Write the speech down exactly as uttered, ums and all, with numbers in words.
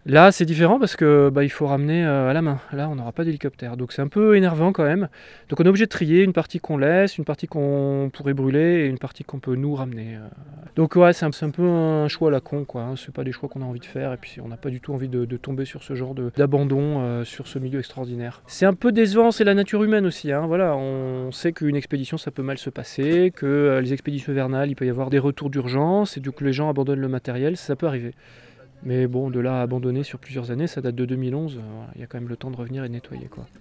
Là, c'est différent parce que bah, il faut ramener euh, à la main. Là, on n'aura pas d'hélicoptère. Donc c'est un peu énervant quand même. Donc on est obligé de trier une partie qu'on laisse, une partie qu'on pourrait brûler et une partie qu'on peut nous ramener. euh. Donc ouais, c'est un, c'est un peu un choix à la con, quoi. Hein. C'est pas des choix qu'on a envie de faire et puis on n'a pas du tout envie de, de tomber sur ce genre de- d'abandon euh, sur ce milieu extraordinaire. C'est un peu décevant, c'est la nature humaine aussi. Hein. Voilà, on sait qu'une expédition ça peut mal se passer, que euh, les expéditions hivernales il peut y avoir des retours d'urgence et du coup les gens abandonnent le matériel, ça peut arriver. Mais bon, de là à abandonner sur plusieurs années, ça date de deux mille onze, euh, voilà, il y a quand même le temps de revenir et de nettoyer, quoi.